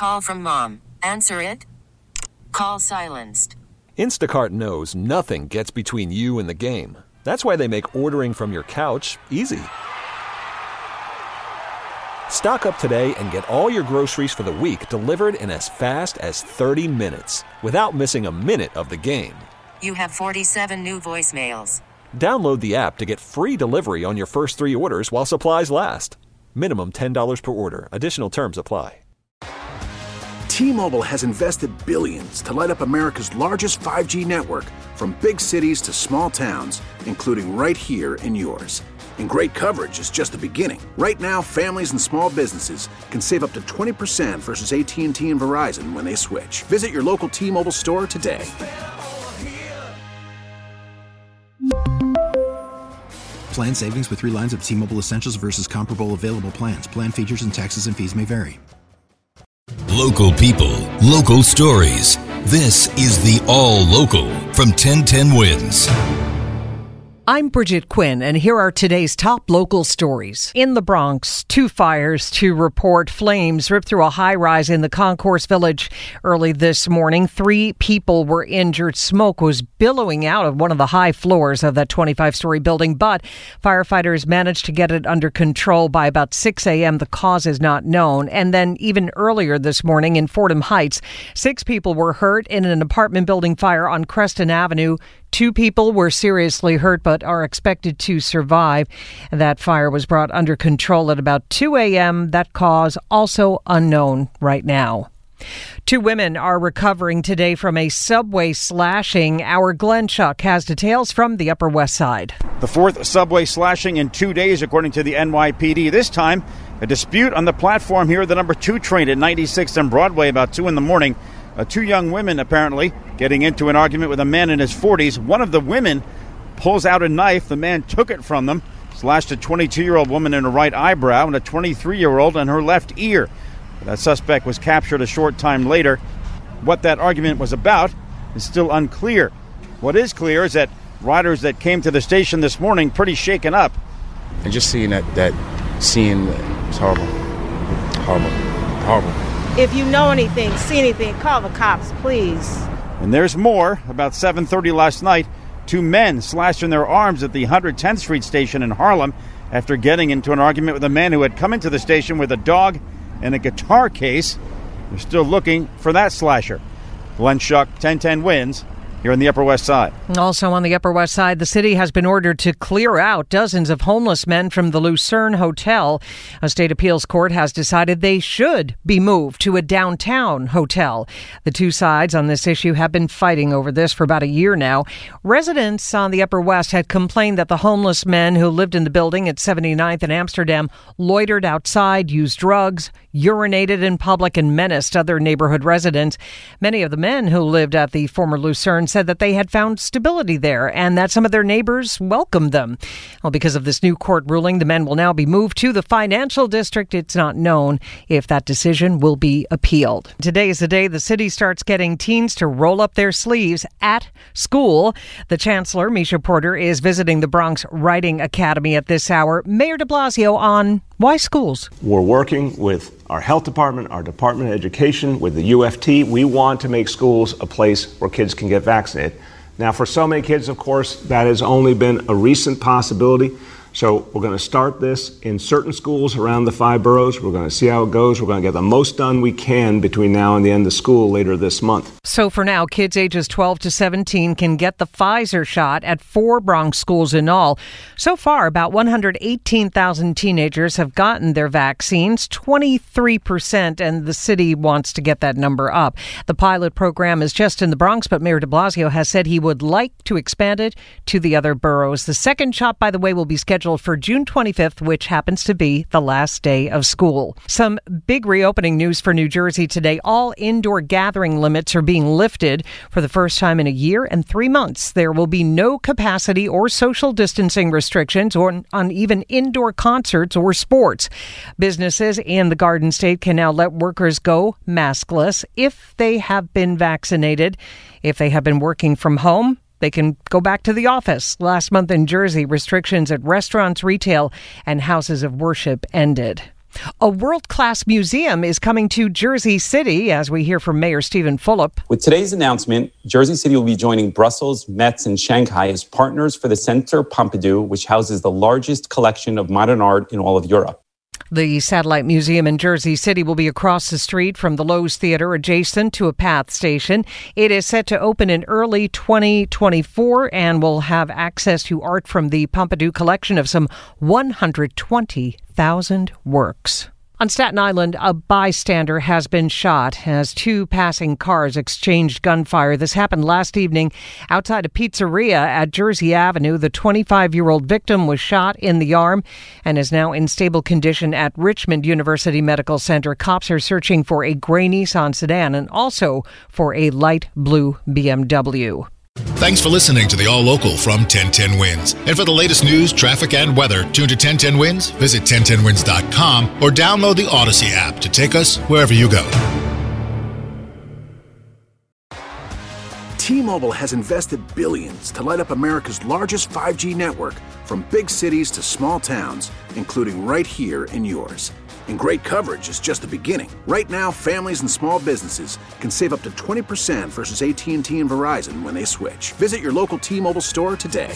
call from mom. Answer it. Call silenced. Instacart knows nothing gets between you and the game. That's why they make ordering from your couch easy. Stock up today and get all your groceries for the week delivered in as fast as 30 minutes without missing a minute of the game. You have 47 new voicemails. Download the app to get free delivery on your first 3 orders while supplies last. Minimum $10 per order. Additional terms apply. T-Mobile has invested billions to light up America's largest 5G network, from big cities to small towns, including right here in yours. And great coverage is just the beginning. Right now, families and small businesses can save up to 20% versus AT&T and Verizon when they switch. Visit your local T-Mobile store today. Plan savings with 3 lines of T-Mobile Essentials versus comparable available plans. Plan features and taxes and fees may vary. Local people, local stories. This is the All Local from 1010 Wins. I'm Bridget Quinn, and here are today's top local stories. In the Bronx, 2 fires to report. Flames ripped through a high-rise in the Concourse Village early this morning. 3 people were injured. Smoke was billowing out of one of the high floors of that 25-story building, but firefighters managed to get it under control by about 6 a.m. The cause is not known. And then even earlier this morning in Fordham Heights, 6 people were hurt in an apartment building fire on Creston Avenue. 2 people were seriously hurt but are expected to survive. That fire was brought under control at about 2 a.m. That cause also unknown right now. 2 women are recovering today from a subway slashing. Our Glenn Schuck has details from the Upper West Side. The 4th subway slashing in 2 days, according to the NYPD. This time, a dispute on the platform here at the number 2 train at 96th and Broadway about 2 in the morning. 2 young women apparently getting into an argument with a man in his 40s. One of the women pulls out a knife. The man took it from them, slashed a 22-year-old woman in her right eyebrow and a 23-year-old in her left ear. That suspect was captured a short time later. What that argument was about is still unclear. What is clear is that riders that came to the station this morning pretty shaken up. And just seeing that scene was horrible. Horrible. If you know anything, see anything, call the cops, please. And there's more. About 7:30 last night, 2 men slashed in their arms at the 110th Street station in Harlem after getting into an argument with a man who had come into the station with a dog and a guitar case. They're still looking for that slasher. Glenn Schuck, 1010 Wins, here on the Upper West Side. Also on the Upper West Side, the city has been ordered to clear out dozens of homeless men from the Lucerne Hotel. A state appeals court has decided they should be moved to a downtown hotel. The 2 sides on this issue have been fighting over this for about a year now. Residents on the Upper West had complained that the homeless men who lived in the building at 79th and Amsterdam loitered outside, used drugs, urinated in public, and menaced other neighborhood residents. Many of the men who lived at the former Lucerne said that they had found stability there and that some of their neighbors welcomed them. Well, because of this new court ruling, the men will now be moved to the financial district. It's not known if that decision will be appealed. Today is the day the city starts getting teens to roll up their sleeves at school. The Chancellor, Misha Porter, is visiting the Bronx Writing Academy at this hour. Mayor de Blasio on why schools. We're working with our health department, our Department of Education, with the UFT. We want to make schools a place where kids can get vaccinated. Now, for so many kids, of course, that has only been a recent possibility. So we're going to start this in certain schools around the 5 boroughs. We're going to see how it goes. We're going to get the most done we can between now and the end of school later this month. So for now, kids ages 12 to 17 can get the Pfizer shot at 4 Bronx schools in all. So far, about 118,000 teenagers have gotten their vaccines, 23%, and the city wants to get that number up. The pilot program is just in the Bronx, but Mayor de Blasio has said he would like to expand it to the other boroughs. The second shot, by the way, will be scheduled for June 25th, which happens to be the last day of school. Some big reopening news for New Jersey today. All indoor gathering limits are being lifted for the first time in a year and 3 months. There will be no capacity or social distancing restrictions on even indoor concerts or sports. Businesses in the Garden State can now let workers go maskless if they have been vaccinated. If they have been working from home, they can go back to the office. Last month in Jersey, restrictions at restaurants, retail, and houses of worship ended. A world-class museum is coming to Jersey City, as we hear from Mayor Stephen Fulop. With today's announcement, Jersey City will be joining Brussels, Metz, and Shanghai as partners for the Centre Pompidou, which houses the largest collection of modern art in all of Europe. The Satellite Museum in Jersey City will be across the street from the Lowe's Theater, adjacent to a PATH station. It is set to open in early 2024 and will have access to art from the Pompidou collection of some 120,000 works. On Staten Island, a bystander has been shot as two passing cars exchanged gunfire. This happened last evening outside a pizzeria at Jersey Avenue. The 25-year-old victim was shot in the arm and is now in stable condition at Richmond University Medical Center. Cops are searching for a gray Nissan sedan and also for a light blue BMW. Thanks for listening to the All Local from 1010 Wins. And for the latest news, traffic, and weather, tune to 1010 Wins, visit 1010wins.com, or download the Odyssey app to take us wherever you go. T-Mobile has invested billions to light up America's largest 5G network, from big cities to small towns, including right here in yours. And great coverage is just the beginning. Right now, families and small businesses can save up to 20% versus AT&T and Verizon when they switch. Visit your local T-Mobile store today.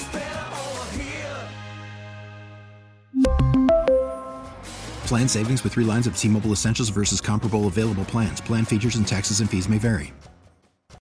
Plan savings with 3 lines of T-Mobile Essentials versus comparable available plans. Plan features and taxes and fees may vary.